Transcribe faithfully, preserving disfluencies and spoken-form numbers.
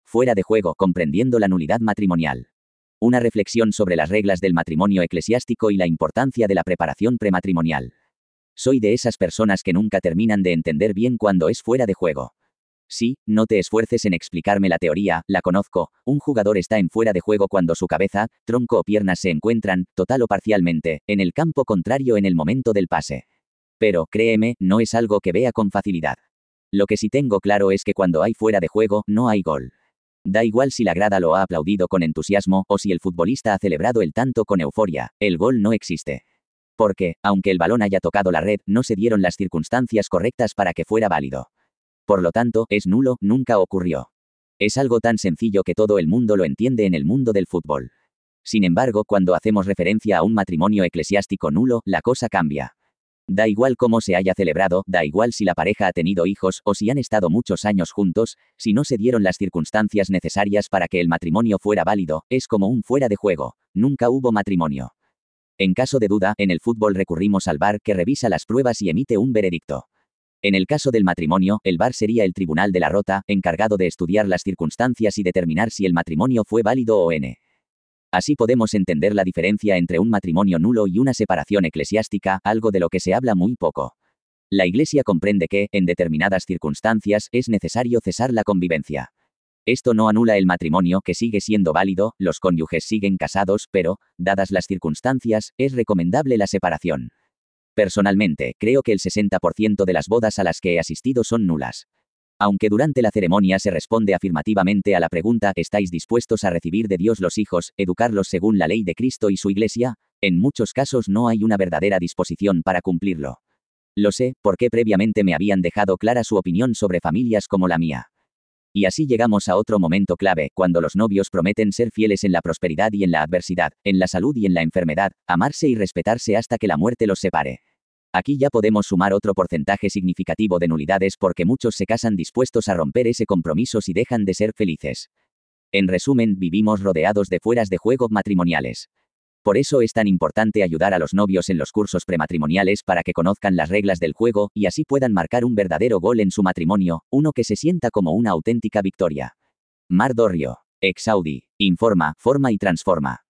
Fuera de juego, comprendiendo la nulidad matrimonial. Una reflexión sobre las reglas del matrimonio eclesiástico y la importancia de la preparación prematrimonial. Soy de esas personas que nunca terminan de entender bien cuando es fuera de juego. Sí, no te esfuerces en explicarme la teoría, la conozco. Un jugador está en fuera de juego cuando su cabeza, tronco o piernas se encuentran, total o parcialmente, en el campo contrario en el momento del pase. Pero, créeme, no es algo que vea con facilidad. Lo que sí tengo claro es que cuando hay fuera de juego, no hay gol. Da igual si la grada lo ha aplaudido con entusiasmo o si el futbolista ha celebrado el tanto con euforia, el gol no existe. Porque, aunque el balón haya tocado la red, no se dieron las circunstancias correctas para que fuera válido. Por lo tanto, es nulo, nunca ocurrió. Es algo tan sencillo que todo el mundo lo entiende en el mundo del fútbol. Sin embargo, cuando hacemos referencia a un matrimonio eclesiástico nulo, la cosa cambia. Da igual cómo se haya celebrado, da igual si la pareja ha tenido hijos o si han estado muchos años juntos, si no se dieron las circunstancias necesarias para que el matrimonio fuera válido, es como un fuera de juego, nunca hubo matrimonio. En caso de duda, en el fútbol recurrimos al V A R que revisa las pruebas y emite un veredicto. En el caso del matrimonio, el V A R sería el tribunal de la rota, encargado de estudiar las circunstancias y determinar si el matrimonio fue válido o no. Así podemos entender la diferencia entre un matrimonio nulo y una separación eclesiástica, algo de lo que se habla muy poco. La Iglesia comprende que, en determinadas circunstancias, es necesario cesar la convivencia. Esto no anula el matrimonio, que sigue siendo válido, los cónyuges siguen casados, pero, dadas las circunstancias, es recomendable la separación. Personalmente, creo que el sesenta por ciento de las bodas a las que he asistido son nulas. Aunque durante la ceremonia se responde afirmativamente a la pregunta ¿estáis dispuestos a recibir de Dios los hijos, educarlos según la ley de Cristo y su Iglesia? En muchos casos no hay una verdadera disposición para cumplirlo. Lo sé, porque previamente me habían dejado clara su opinión sobre familias como la mía. Y así llegamos a otro momento clave, cuando los novios prometen ser fieles en la prosperidad y en la adversidad, en la salud y en la enfermedad, amarse y respetarse hasta que la muerte los separe. Aquí ya podemos sumar otro porcentaje significativo de nulidades porque muchos se casan dispuestos a romper ese compromiso si dejan de ser felices. En resumen, vivimos rodeados de fueras de juego matrimoniales. Por eso es tan importante ayudar a los novios en los cursos prematrimoniales para que conozcan las reglas del juego y así puedan marcar un verdadero gol en su matrimonio, uno que se sienta como una auténtica victoria. Mar Dorrio, ex Audi, informa, forma y transforma.